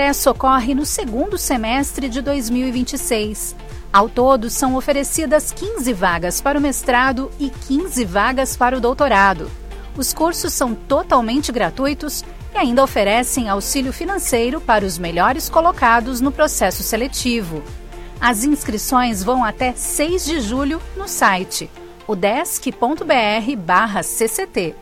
Essa ocorre no segundo semestre de 2026. Ao todo, são oferecidas 15 vagas para o mestrado e 15 vagas para o doutorado. Os cursos são totalmente gratuitos e ainda oferecem auxílio financeiro para os melhores colocados no processo seletivo. As inscrições vão até 6 de julho no site udesc.br/cct.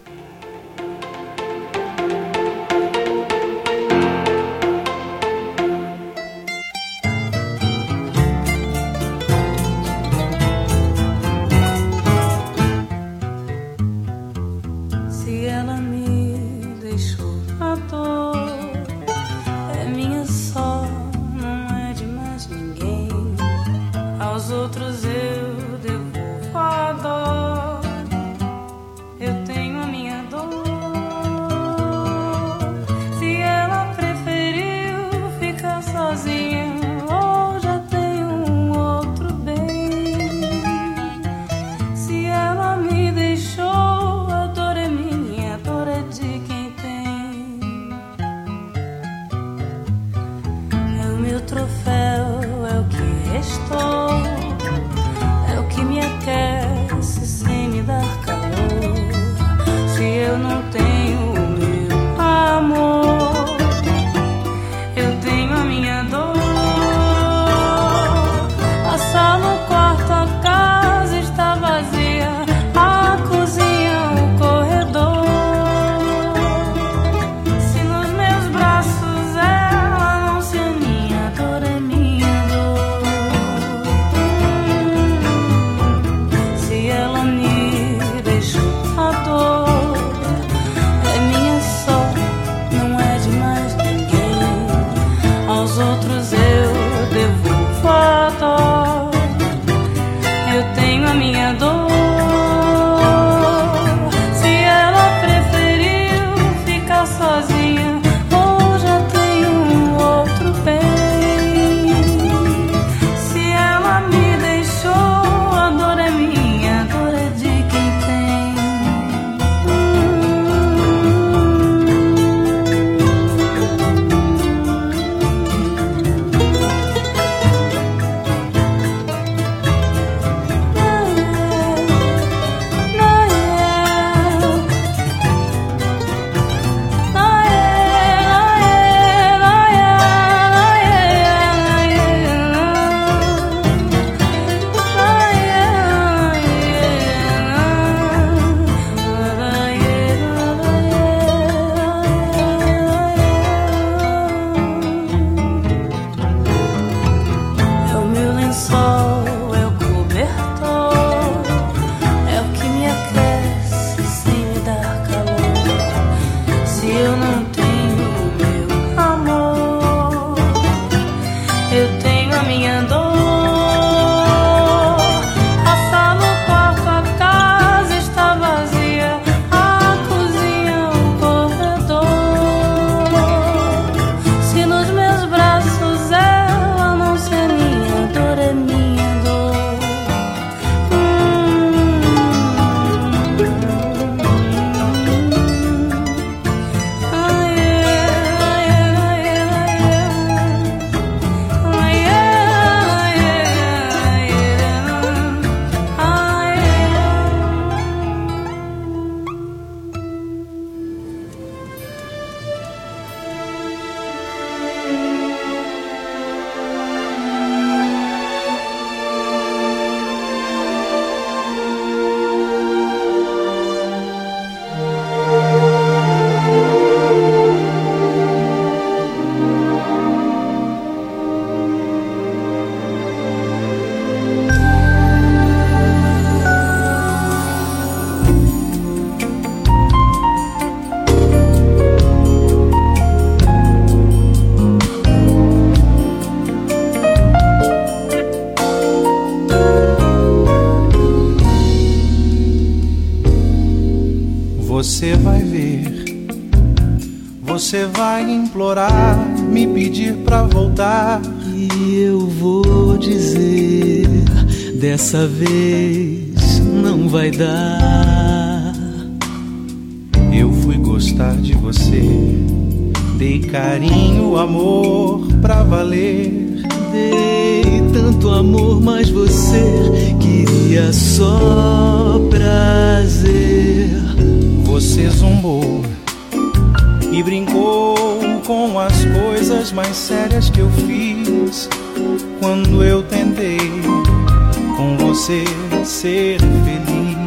Você vai ver, você vai implorar, me pedir pra voltar. E eu vou dizer, dessa vez não vai dar. Eu fui gostar de você, Dei carinho, amor pra valer. Dei tanto amor, mas você queria só prazer. Você zombou e brincou com as coisas mais sérias que eu fiz quando eu tentei com você ser feliz.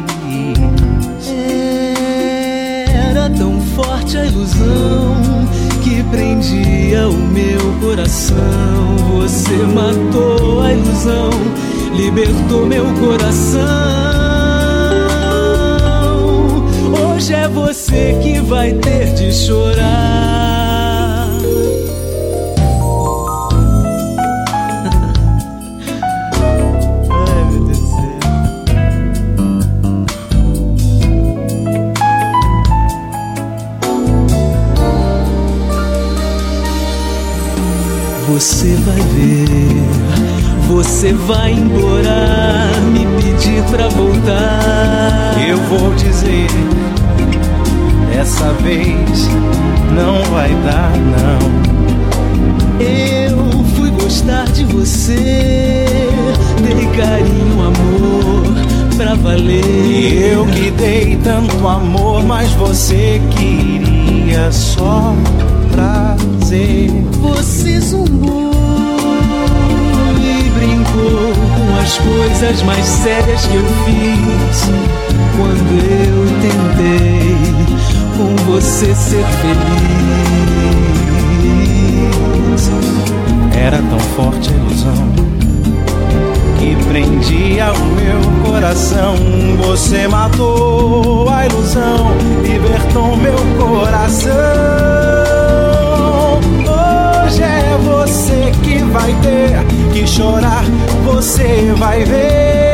Era tão forte a ilusão que prendia o meu coração. Você matou a ilusão, libertou meu coração. Hoje é você que vai ter de chorar. Ai, meu Deus do céu. Você vai ver, você vai implorar, me pedir pra voltar. Eu vou dizer, dessa vez não vai dar, não. Eu fui gostar de você, dei carinho, amor pra valer. E eu que dei tanto amor, mas você queria só prazer. Você zombou e brincou com as coisas mais sérias que eu fiz quando eu tentei com você ser feliz. Era tão forte a ilusão que prendia o meu coração. Você matou a ilusão, libertou meu coração. Hoje é você que vai ter que chorar, você vai ver.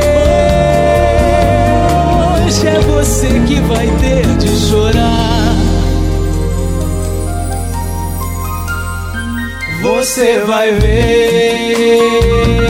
Hoje é você que vai ter de chorar. Você vai ver.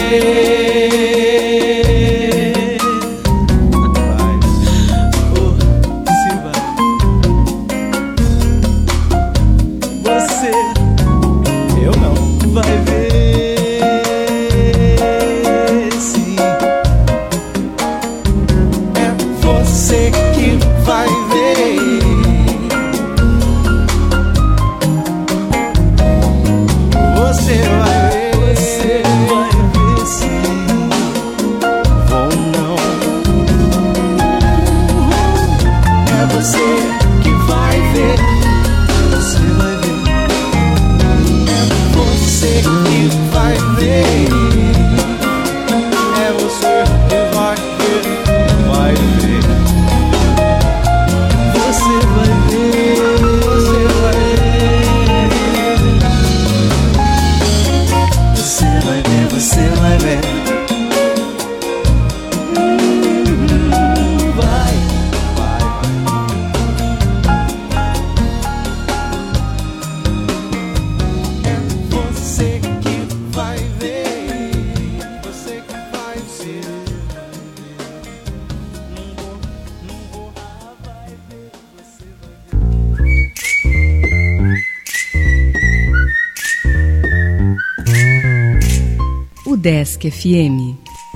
Desk FM.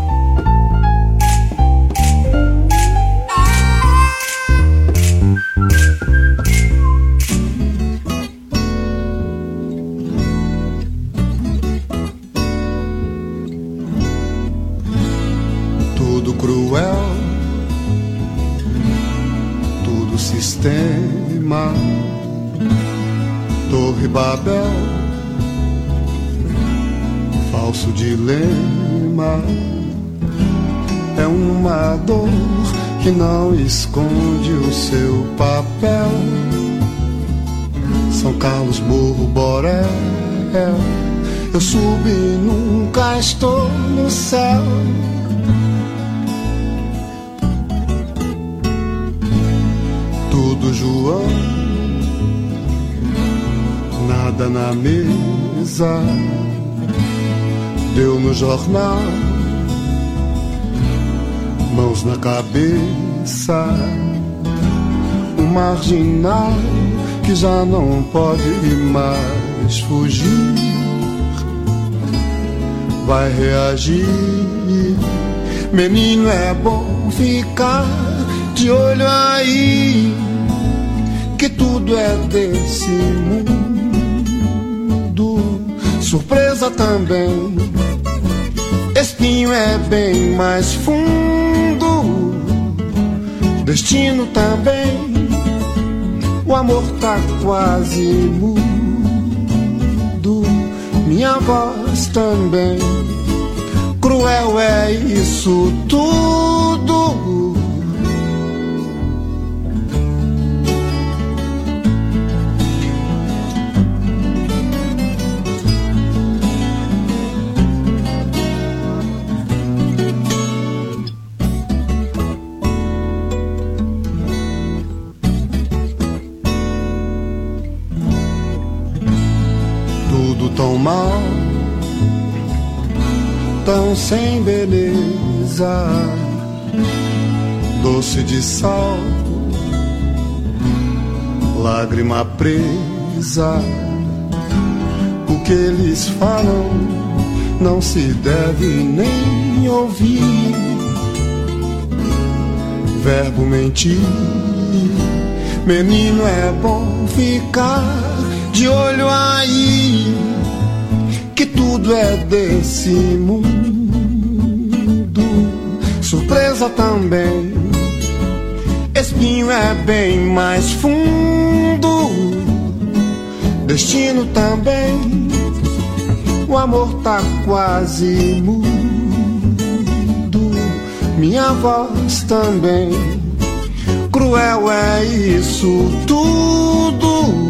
Tudo cruel, tudo sistema, Torre Babel, falso dilema, é uma dor que não esconde o seu papel. São Carlos, Morro, Borel, eu subi e nunca estou no céu. Tudo João, nada na mesa, deu no jornal, mãos na cabeça, um marginal que já não pode mais fugir, vai reagir. Menino, é bom ficar de olho aí, que tudo é desse mundo. Surpresa também, espinho é bem mais fundo. Destino também, o amor tá quase mudo. Minha voz também, cruel é isso tudo. Tão mal, tão sem beleza, doce de sal, lágrima presa. O que eles falam não se deve nem ouvir. Verbo mentir, menino, é bom ficar de olho aí, que tudo é desse mundo. Surpresa também, espinho é bem mais fundo. Destino também, o amor tá quase mudo. Minha voz também, cruel é isso tudo.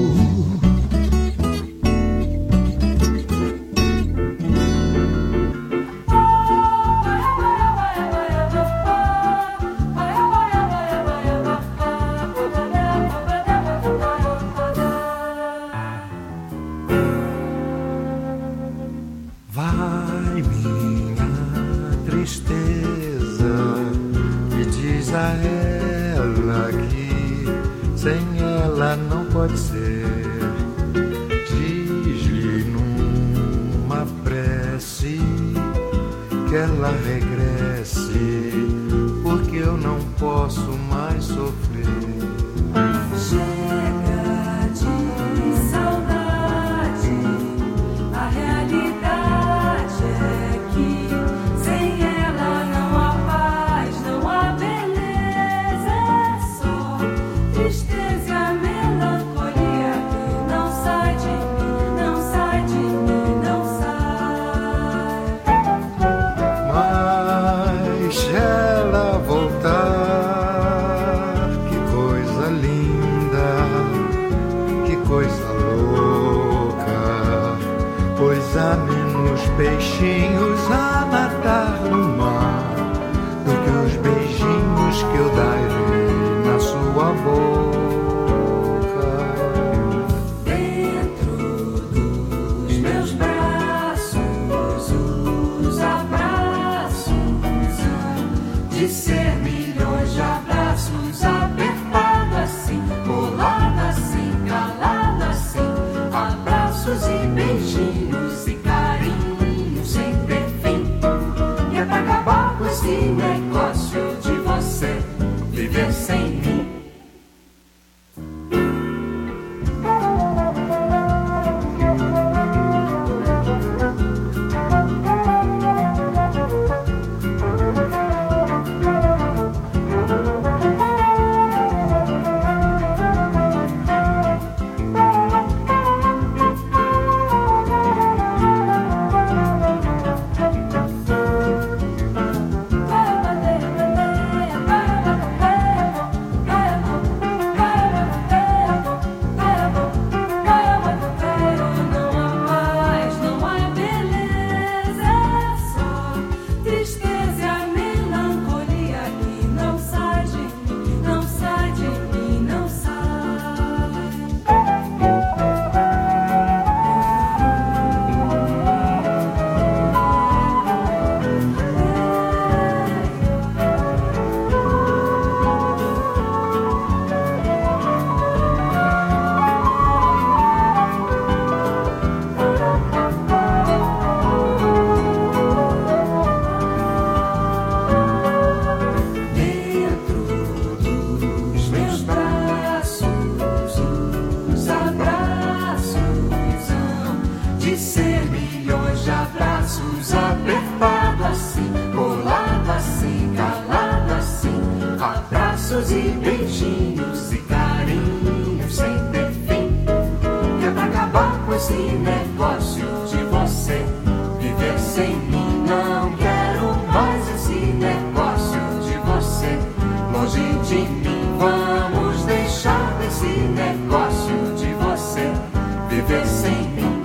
ser milhões de abraços, apertado assim, colado assim, calado assim, abraços e beijinhos e carinhos sem ter fim. Que é pra acabar com esse negócio de você viver sem mim. Não quero mais esse negócio de você longe de mim. Vamos deixar desse negócio de você viver sem mim.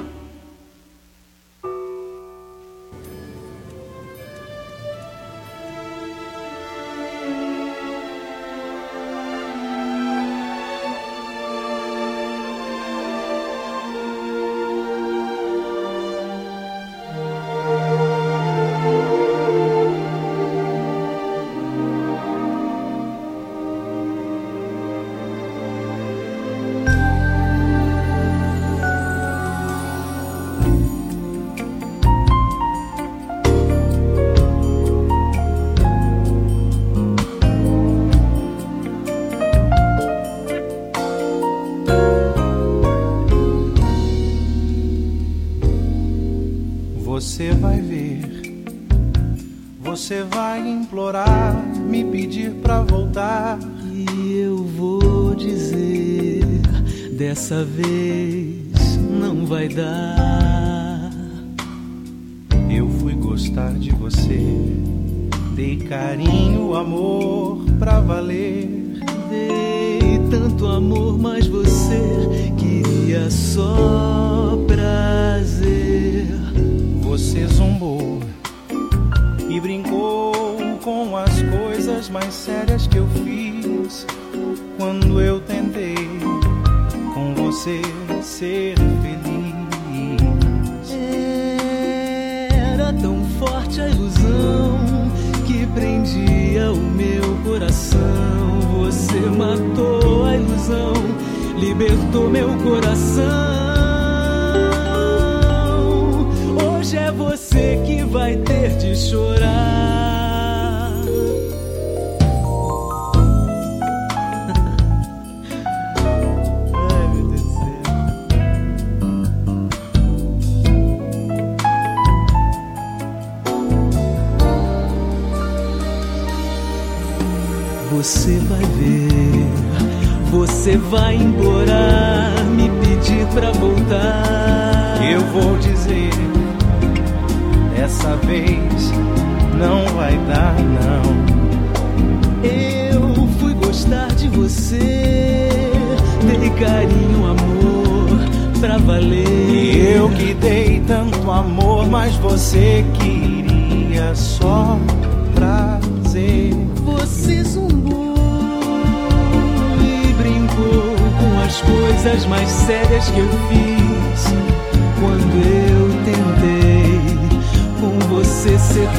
Você vai ver, você vai implorar, me pedir pra voltar. E eu vou dizer, dessa vez não vai dar. Eu fui gostar de você, dei carinho, amor pra valer. Dei tanto amor, mas você queria só prazer. Você zombou e brincou com as coisas mais sérias que eu fiz quando eu tentei com você ser feliz. Era tão forte a ilusão que prendia o meu coração. Você matou a ilusão, libertou meu coração. Hoje é você que vai ter de chorar. Ai, meu Deus do céu. Você vai ver, você vai implorar, me pedir pra voltar. Eu vou dizer, dessa vez não vai dar, não. Eu fui gostar de você, dei carinho, amor pra valer. E eu que dei tanto amor, mas você queria só prazer. Você zombou e brincou com as coisas mais sérias que eu fiz quando eu tentei com você ser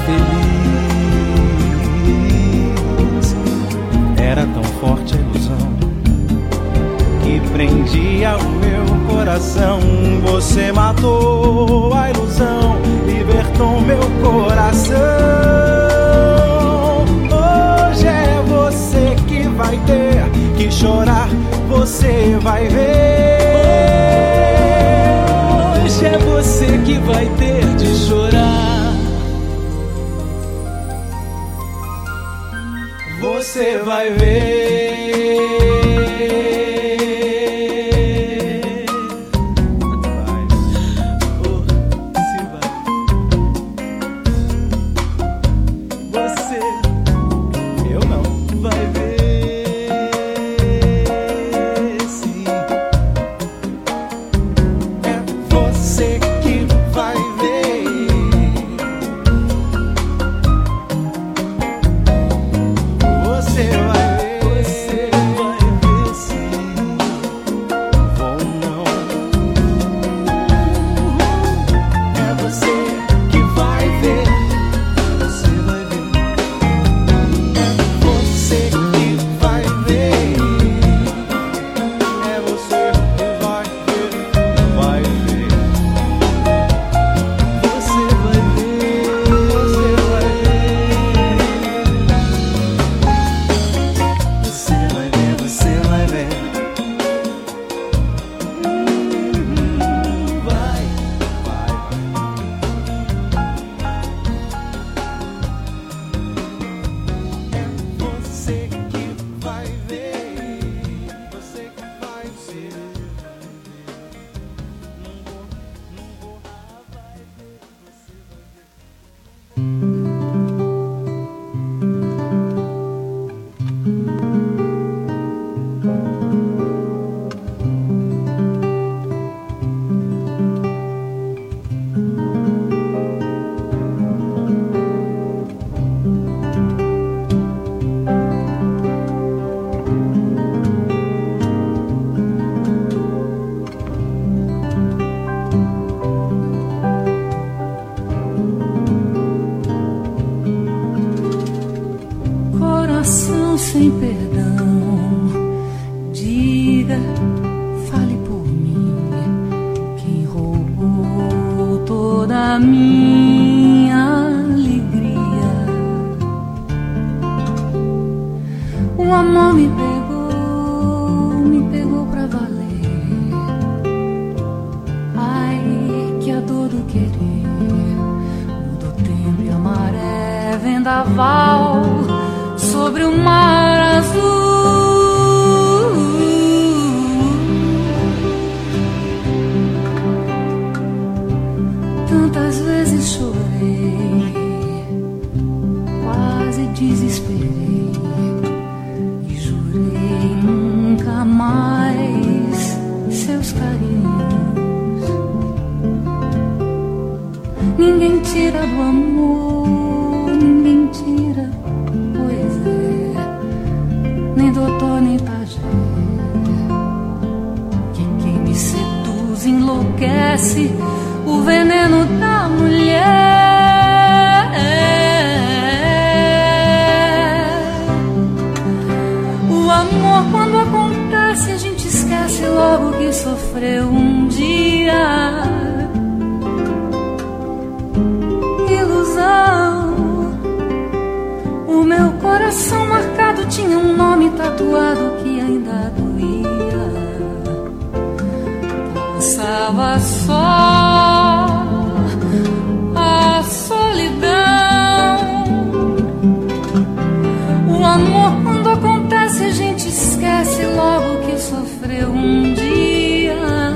feliz. Era tão forte a ilusão que prendia o meu coração. Você matou a ilusão, libertou meu coração. Hoje é você que vai ter que chorar, você vai ver. Hoje é você que vai ter de chorar. Você vai ver. Você vai Sem perdão, diga, fale por mim, quem roubou toda a minha alegria. O amor me pegou pra valer. Ai, que a dor do querer, mudou tempo e a maré, vendaval sobre o mar azul. Tantas vezes chorei, quase desesperei e jurei nunca mais seus carinhos. Ninguém tira do amor, ninguém tira, nem doutor nem pajé, que quem me seduz enlouquece o veneno da mulher. O amor, quando acontece, a gente esquece logo que sofreu um dia. Ilusão. O meu coração marcado tinha um nome tatuado que ainda doía. Pensava só a solidão. O amor, quando acontece, a gente esquece logo que sofreu um dia.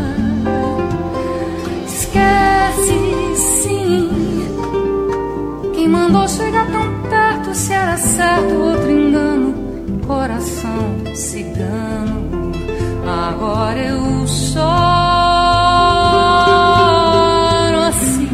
Esquece, sim, quem mandou chegar tão perto, se era certo outro engano. Coração cigano, agora eu choro assim.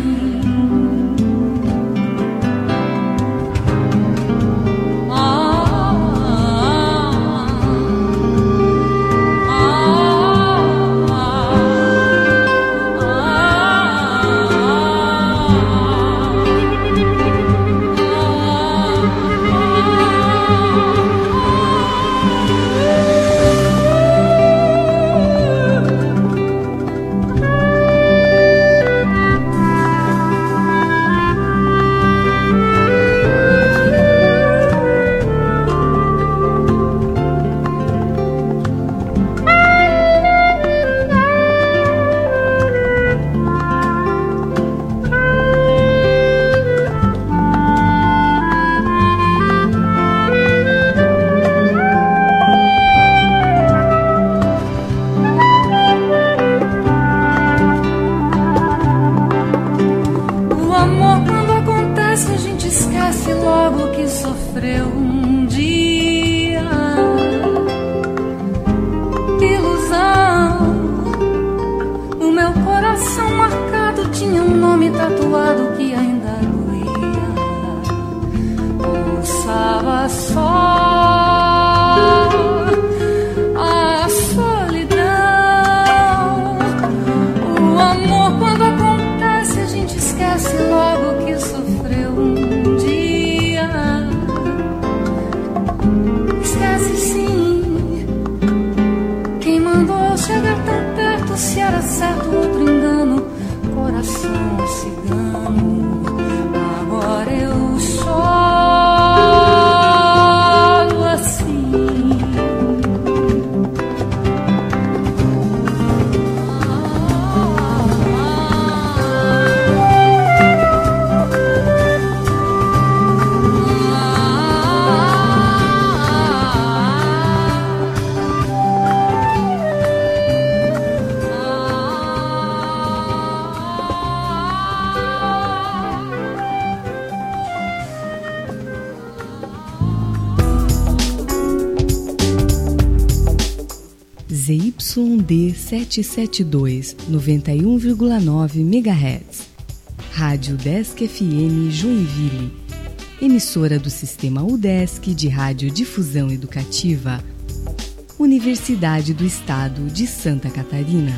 ZYD 772, 91,9 MHz. Rádio Udesc FM Joinville. Emissora do Sistema Udesc de Radiodifusão Educativa. Universidade do Estado de Santa Catarina.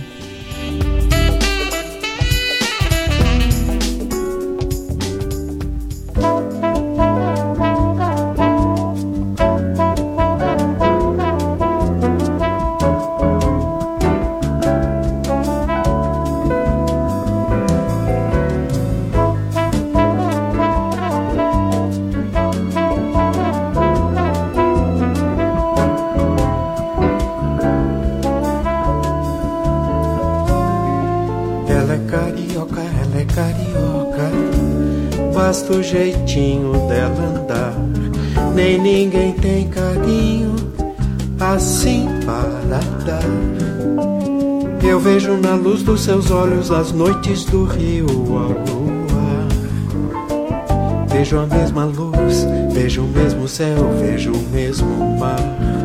Basta o jeitinho dela andar, nem ninguém tem carinho assim para dar. Eu vejo na luz dos seus olhos as noites do rio ao luar. Vejo a mesma luz, vejo o mesmo céu, vejo o mesmo mar.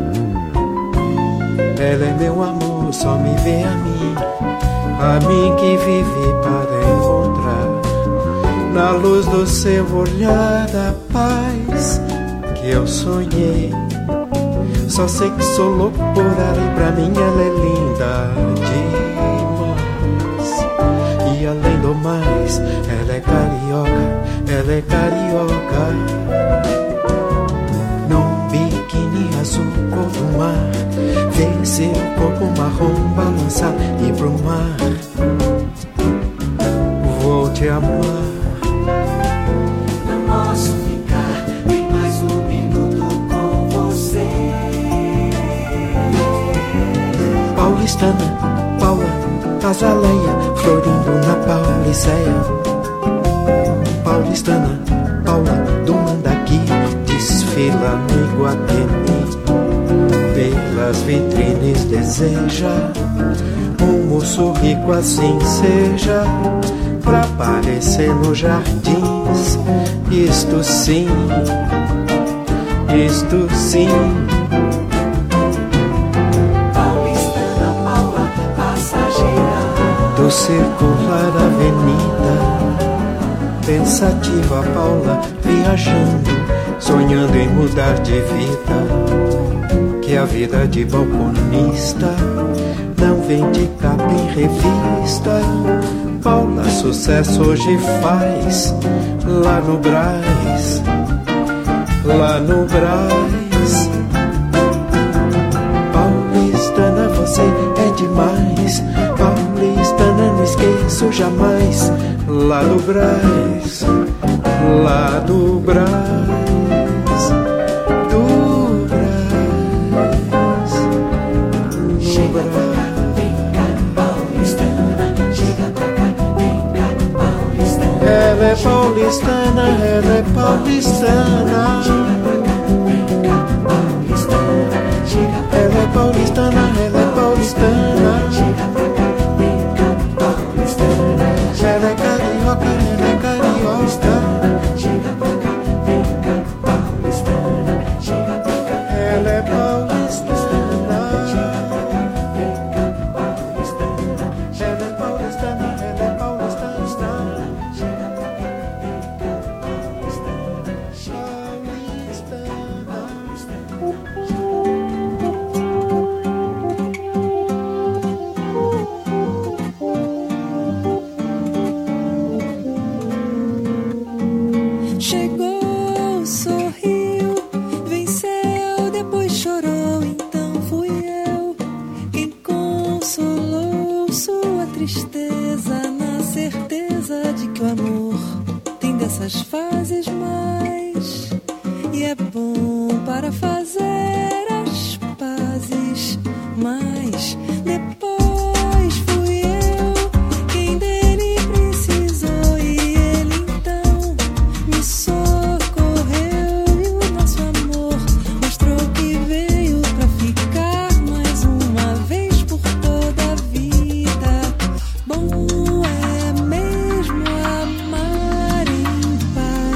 Ela é meu amor, só me vê a mim que vive para encontrar. Na luz do seu olhar a paz que eu sonhei. Só sei que sou louco por ela e pra mim ela é linda demais. E além do mais, ela é carioca, ela é carioca. Num biquíni azul cor do mar, vê seu corpo marrom balançar e pro mar. Vou te amar. Paulistana, Paula, Azaleia, florindo na Pauliceia. Paulistana, Paula, do Mandaqui, desfila no Iguatemi. Pelas vitrines deseja um moço rico, assim seja, pra aparecer nos jardins. Isto sim, isto sim. Do circular avenida, pensativa Paula, viajando, sonhando em mudar de vida. Que a vida de balconista não vem de capa em revista. Paula sucesso hoje faz lá no Brás, lá no Brás. Paulistana, você é demais. Paulistana, não esqueço jamais. Lá do Brás, lá do Brás, do Brás, chega pra cá, vem cá, paulistana. Chega pra cá, vem cá, paulistana. Ela é paulistana, ela é paulistana. Chega pra cá, vem cá, paulistana. Chega pra cá, ela é paulistana, ela é paulistana. Chega pra cá, vem cá, paulistana. Ela é carioca, ela é carioca. Chega pra cá, vem cá, paulistana. Chega pra cá, ela é paulistana. Chega pra cá, vem cá, paulistana. Ela é paulistana, ela é paulistana. Chega pra cá, vem cá, paulistana. Chegou, sorriu, venceu, depois chorou, então fui eu quem consolou sua tristeza, na certeza de que o amor tem dessas fases mais, e é bom para fazer as pazes, mas depois fui eu quem dele precisou e ele então me socorreu, e o nosso amor mostrou que veio pra ficar mais uma vez por toda a vida. Bom é mesmo amar em paz.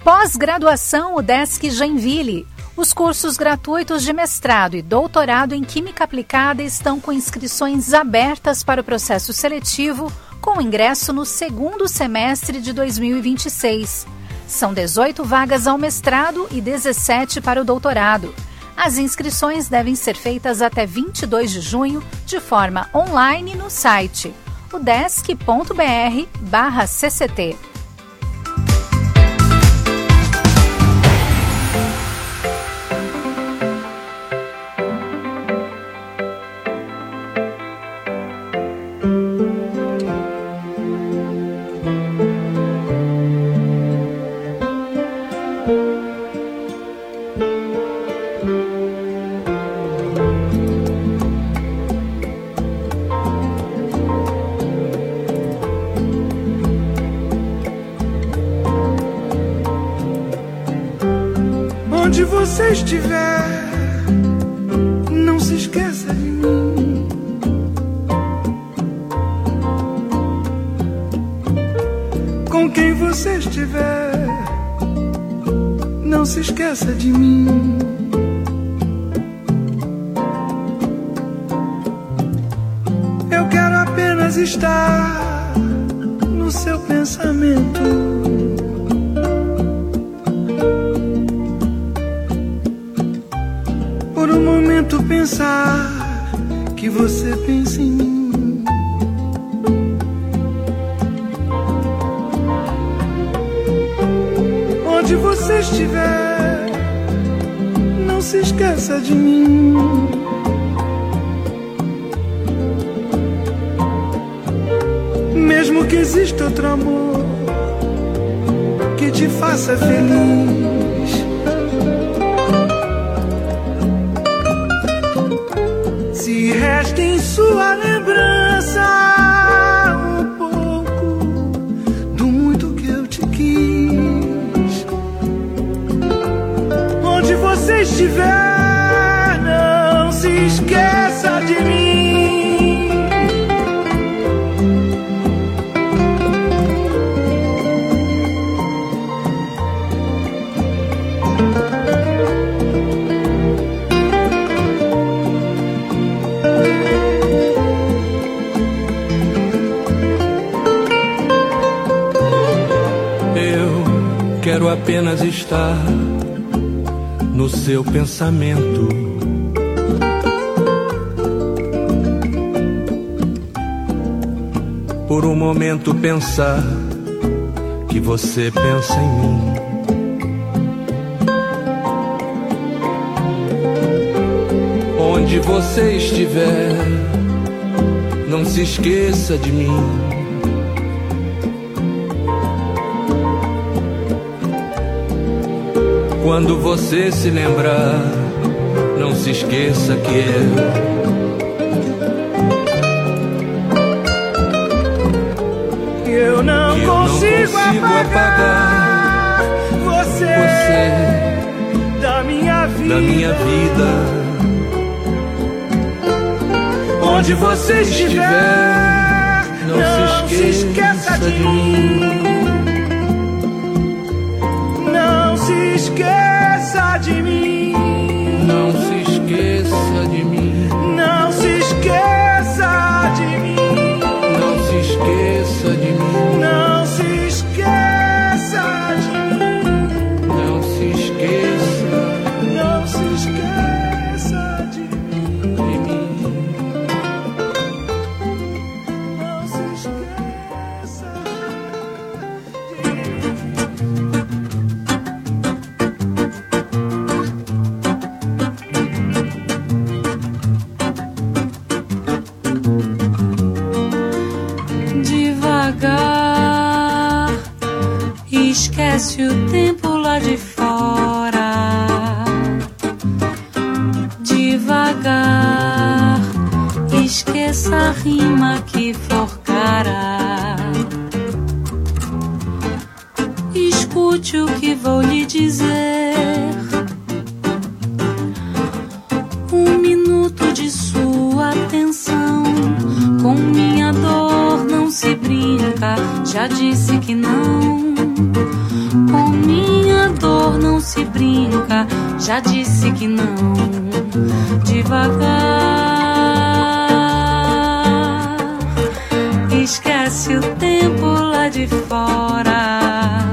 Pós-graduação UDESC Joinville. Os cursos gratuitos de mestrado e doutorado em Química Aplicada estão com inscrições abertas para o processo seletivo, com ingresso no segundo semestre de 2026. São 18 vagas ao mestrado e 17 para o doutorado. As inscrições devem ser feitas até 22 de junho, de forma online no site udesc.br/cct. Onde você estiver, não se esqueça de mim. Com quem você estiver, não se esqueça de mim. Eu quero apenas estar no seu pensamento. Pensar que você pensa em mim. Onde você estiver, não se esqueça de mim. Mesmo que exista outro amor que te faça feliz, resta em sua lembrança um pouco do muito que eu te quis. Onde você estiver, não se esqueça de mim. Quero apenas estar no seu pensamento. Por um momento pensar que você pensa em mim. Onde você estiver, não se esqueça de mim. Quando você se lembrar, não se esqueça que eu não consigo apagar você da minha vida. Onde você estiver, não se esqueça de mim. Não se esqueça de mim. Não se esqueça de mim. Não se esqueça de mim. Não se esqueça de mim. Não se esqueça de mim. Não se esqueça. Não se esqueça de mim. Não se esqueça de mim. Esquece o tempo lá de fora. Devagar, esqueça a rima que forcara. Escute o que vou lhe dizer. Um minuto de sua atenção. Com minha dor se brinca, já disse que não. Com minha se brinca, já disse que não. Devagar, esquece o tempo lá de fora.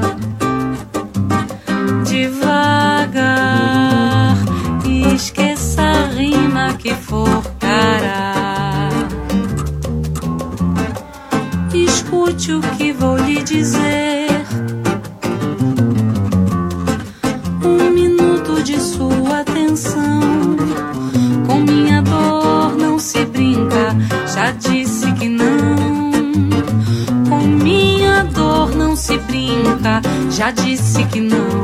Devagar, esqueça a rima que forcará. Escute o que vou lhe dizer. Um minuto de sua atenção. Com minha dor não se brinca, já disse que não. Com minha dor não se brinca, já disse que não.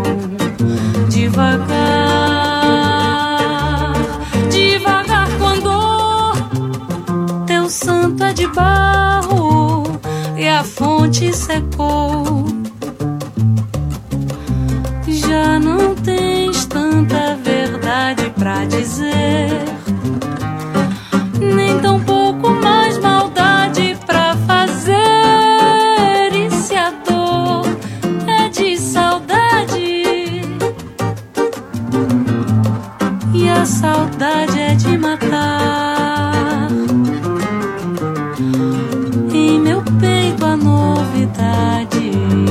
Devagar, devagar com dor. Teu santo é de barro e a fonte secou. Já não tens tanta verdade pra dizer, nem tão pouco mais maldade pra fazer. E se a dor é de saudade e a saudade é de matar, em meu peito a novidade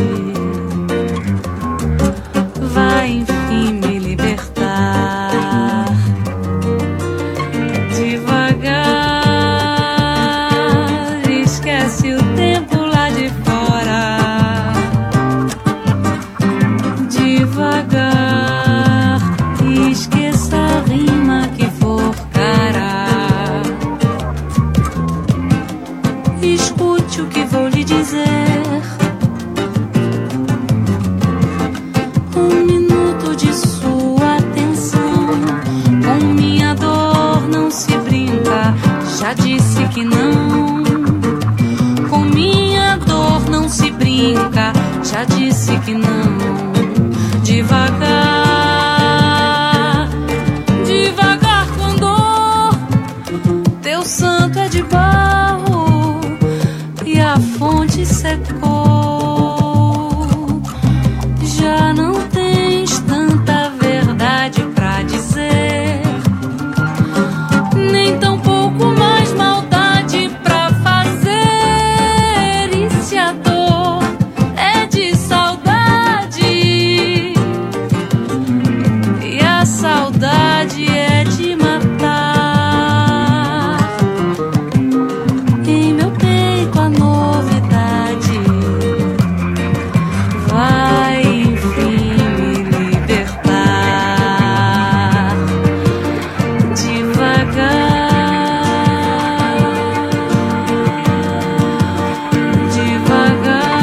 vai enfim me libertar. Devagar, esquece o tempo lá de fora. Devagar, esqueça a rima que forcará. Escute o que vou lhe dizer. Um minuto de sua atenção. Com minha dor não se brinca, já disse que não. Com minha dor não se brinca, já disse que não. Devagar, devagar com dor. Teu santo é de barro e a fonte secou. Já não tens tanta verdade pra dizer, nem tão pouco mais maldade pra fazer. E se a dor é de saudade e a saudade é de matar, em meu peito a novidade vai enfim me libertar. Devagar, devagar,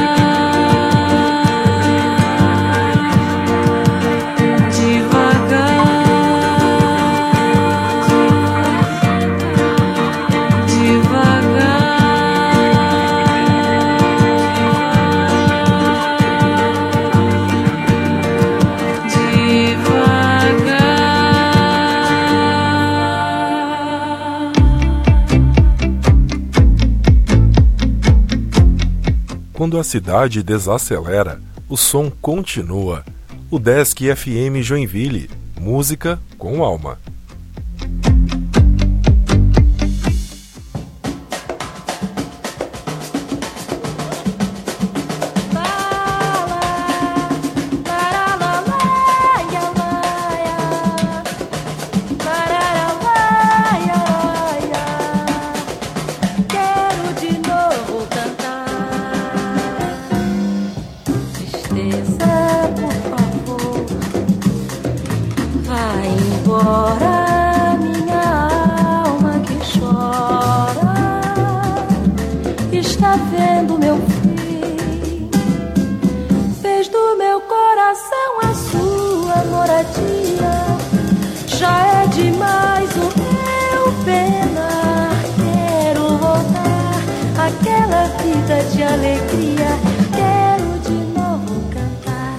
Quando a cidade desacelera, o som continua. O Desk FM Joinville, música com alma. Embora minha alma que chora está vendo meu fim, fez do meu coração a sua moradia. Já é demais o meu penar, quero voltar àquela vida de alegria, quero de novo cantar.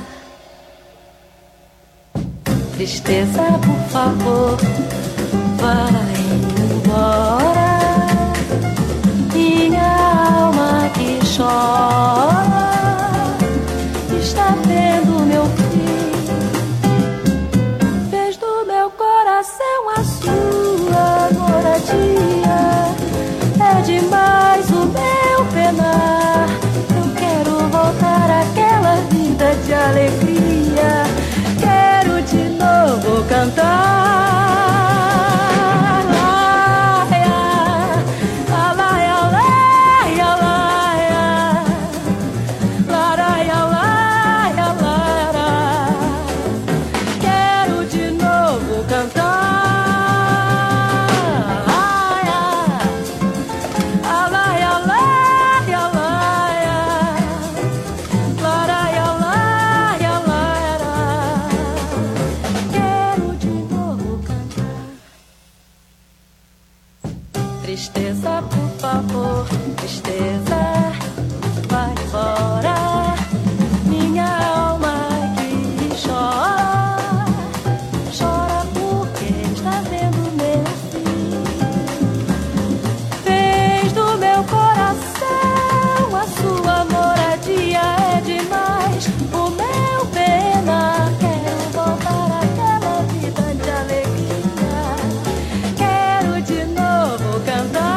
Tristeza, por favor, vai embora. Minha alma que chora está vendo meu fim, Tristeza, por favor, tristeza, vai embora. Minha alma que chora, chora porque está vendo meu fim. Fez do meu coração a sua moradia, é demais. O meu pena, quero voltar àquela vida de alegria. Quero de novo cantar.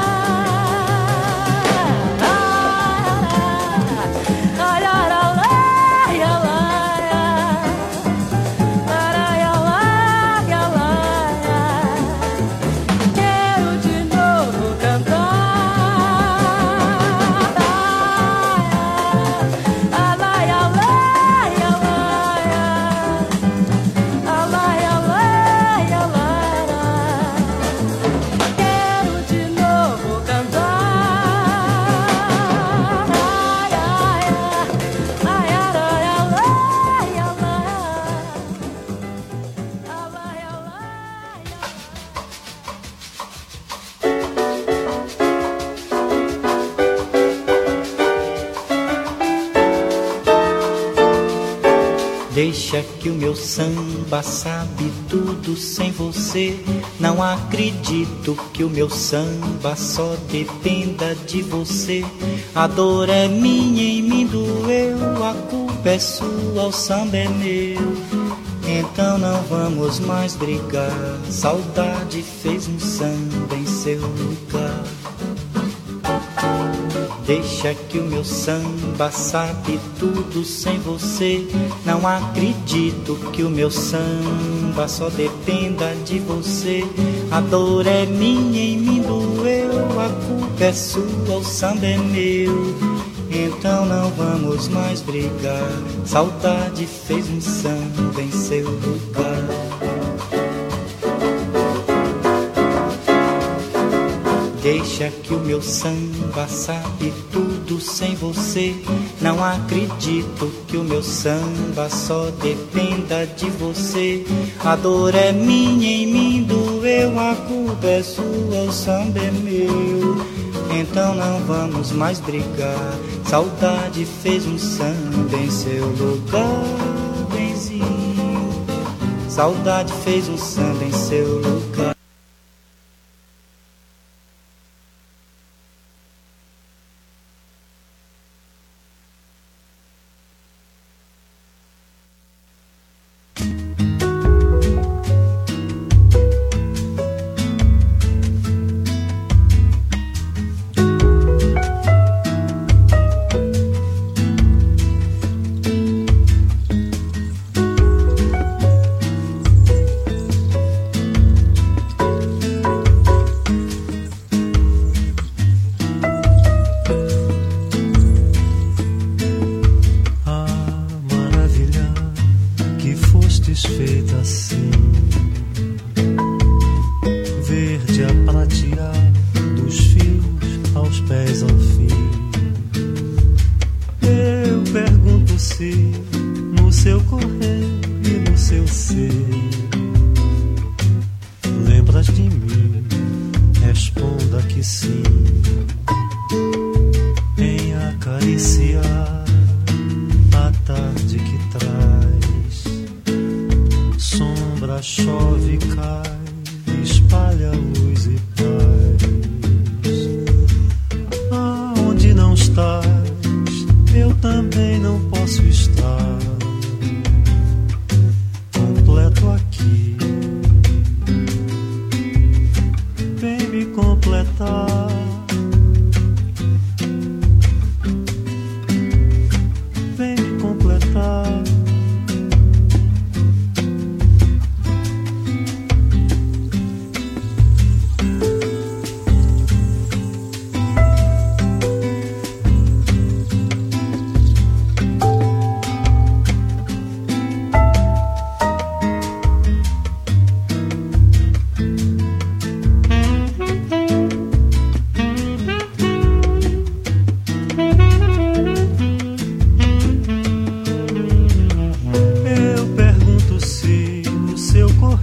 Deixa que o meu samba sabe tudo sem você. Não acredito que o meu samba só dependa de você. A dor é minha, em mim doeu. A culpa é sua, o samba é meu. Então não vamos mais brigar. Saudade fez um samba em seu lugar. Deixa que o meu samba sabe tudo sem você. Não acredito que o meu samba só dependa de você. A dor é minha, em mim doeu. A culpa é sua, o samba é meu. Então não vamos mais brigar. Saudade fez um samba em seu lugar. Deixa que o meu samba sabe tudo sem você. Não acredito que o meu samba só dependa de você. A dor é minha, em mim doeu. A culpa é sua, o samba é meu. Então não vamos mais brigar. Saudade fez um samba em seu lugar, benzinho. Saudade fez um samba em seu lugar.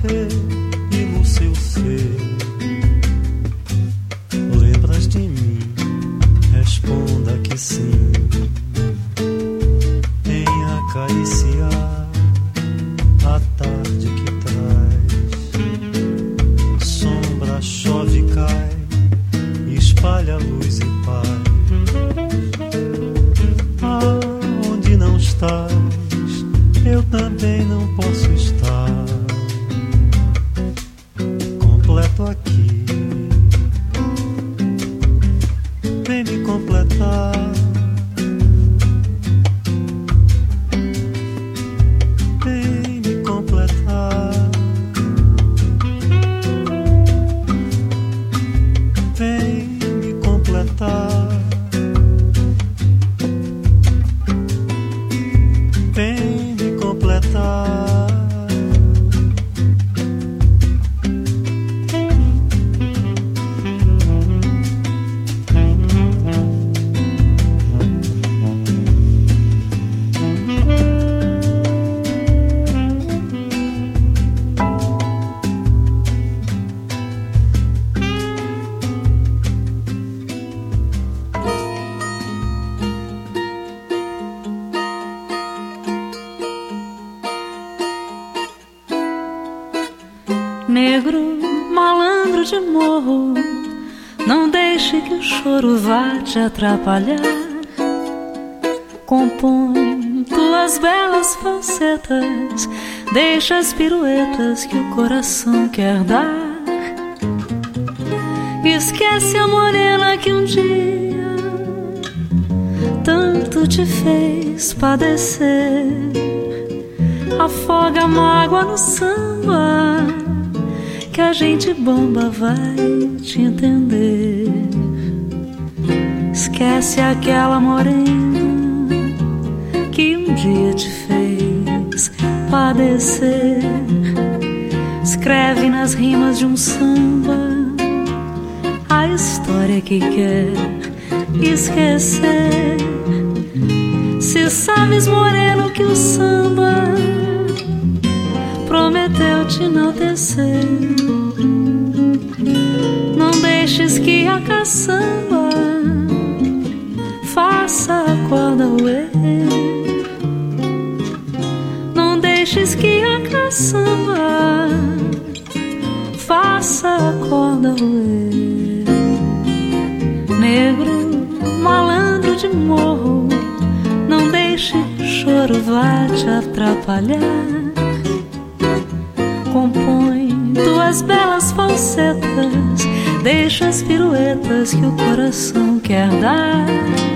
porquê e no seu ser. Lembras de mim? Responda que sim. Em acariciar a tarde que traz sombra, chove, cai, espalha luz e paz. Aonde não estás, eu também não posso estar completo aqui. Vem me completar. Vem me completar. Vem me completar. Vem me completar. Negro, malandro de morro, não deixe que o choro vá te atrapalhar. Compõe tuas belas falsetas, deixa as piruetas que o coração quer dar. Esquece a morena que um dia tanto te fez padecer. Afoga a mágoa no samba, que a gente bomba vai te entender. Esquece aquela morena que um dia te fez padecer. Escreve nas rimas de um samba a história que quer esquecer. Se sabes, moreno, que o samba prometeu te enaltecer, não deixes que a caçamba faça a corda roer. Não deixes que a caçamba faça a corda roer. Negro, malandro de morro, não deixe que o choro vá te atrapalhar. Compõe tuas belas falsetas, deixa as piruetas que o coração quer dar.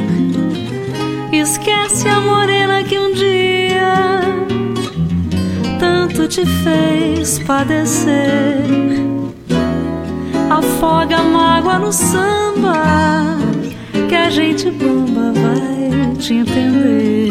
Esquece a morena que um dia tanto te fez padecer. Afoga a mágoa no samba, que a gente bomba vai te entender.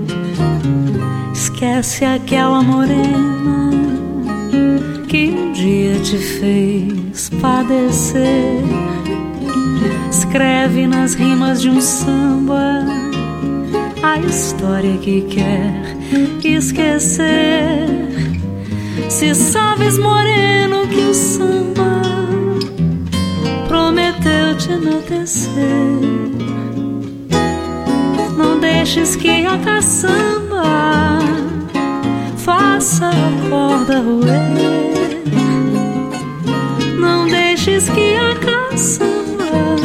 Esquece aquela morena que um dia te fez padecer. Escreve nas rimas de um samba a história que quer esquecer. Se sabes, moreno, que o samba prometeu te enaltecer, não deixes que a caçamba faça a corda roer. Não deixes que a caçamba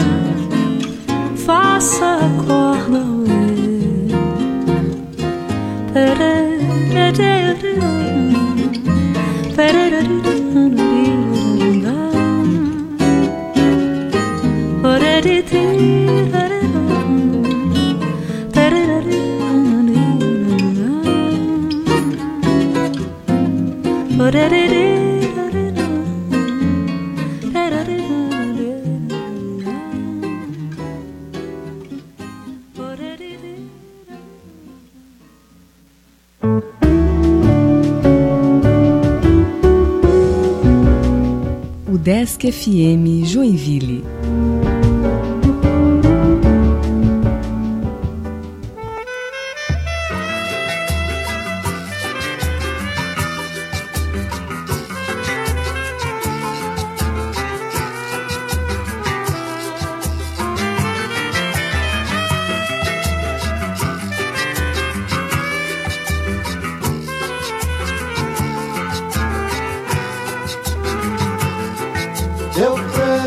faça a corda roer. Desk FM Joinville.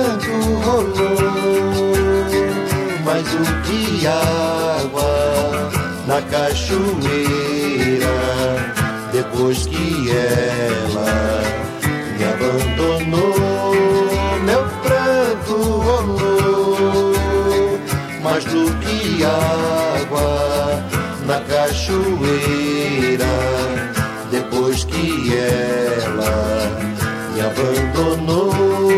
pranto rolou mais do que água na cachoeira, depois que ela me abandonou. Meu pranto rolou mais do que água na cachoeira, depois que ela me abandonou.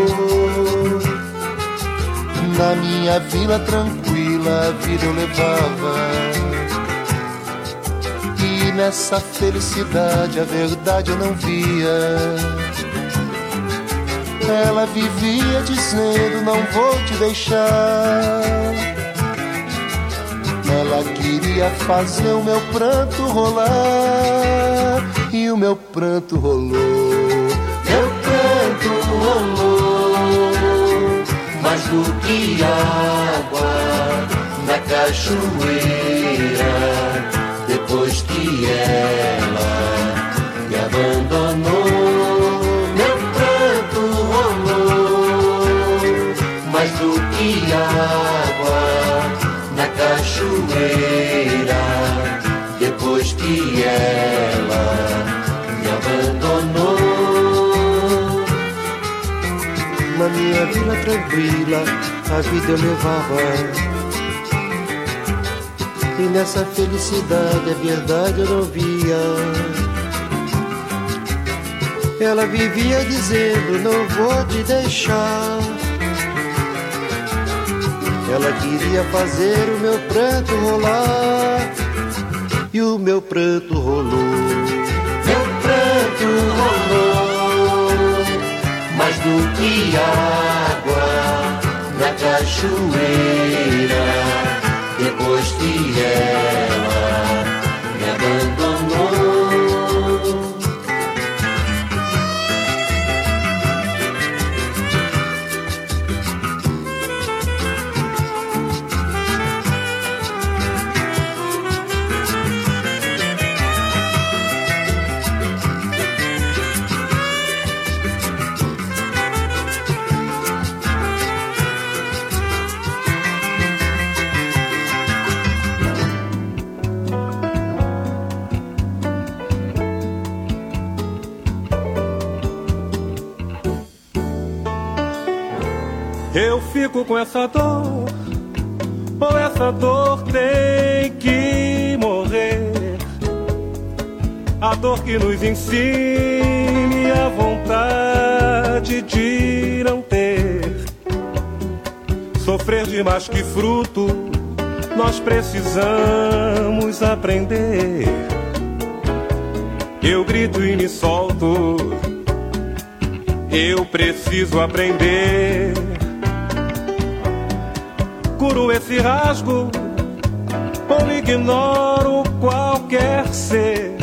Na minha vila tranquila a vida eu levava, e nessa felicidade a verdade eu não via. Ela vivia dizendo não vou te deixar. Ela queria fazer o meu pranto rolar, e o meu pranto rolou. Meu pranto rolou mais do que água na cachoeira, depois que ela me abandonou. Meu pranto rolou mais do que água na cachoeira, depois que ela me abandonou. Na minha vila tranquila a vida eu levava, e nessa felicidade a verdade eu não via. Ela vivia dizendo não vou te deixar. Ela queria fazer o meu pranto rolar, e o meu pranto rolou. Meu pranto rolou mais do que água na cachoeira, depois que ela me abandonou. Eu fico com essa dor, ou essa dor tem que morrer. A dor que nos ensine a vontade de não ter. Sofrer de mais que fruto, nós precisamos aprender. Eu grito e me solto, eu preciso aprender. Curo esse rasgo, ou ignoro qualquer ser.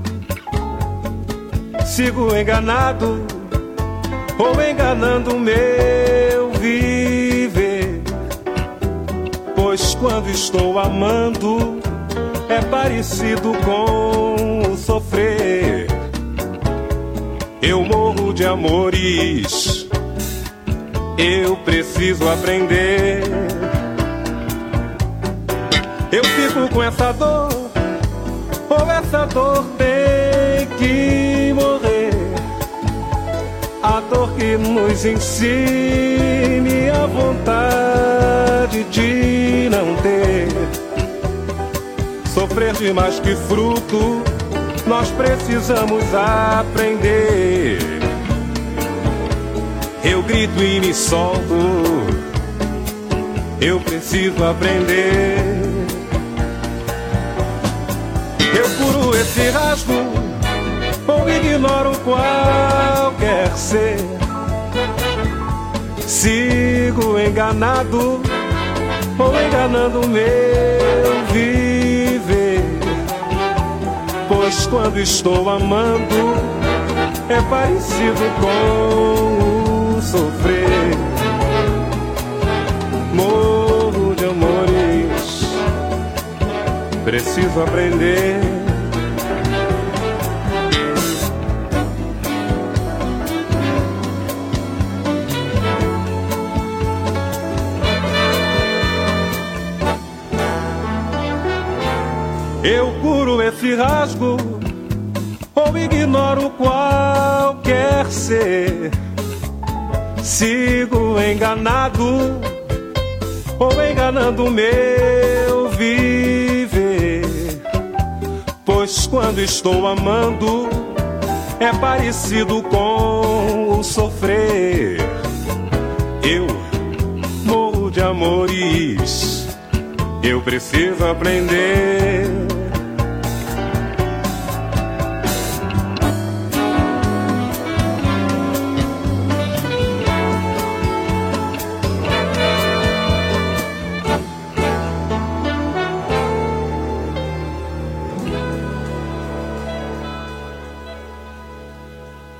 Sigo enganado, ou enganando o meu viver. Pois quando estou amando, é parecido com o sofrer. Eu morro de amores, eu preciso aprender. Eu fico com essa dor, ou essa dor tem que morrer. A dor que nos ensine a vontade de não ter. Sofrer de mais que fruto, nós precisamos aprender. Eu grito e me solto, eu preciso aprender. Eu curo esse rasgo, ou ignoro qualquer ser. Sigo enganado, ou enganando o meu viver. Pois quando estou amando, é parecido com o sofrer. Morro de amores, preciso aprender. se rasgo ou ignoro qualquer ser. Sigo enganado ou enganando o meu viver. Pois quando estou amando é parecido com o sofrer. Eu morro de amores, eu preciso aprender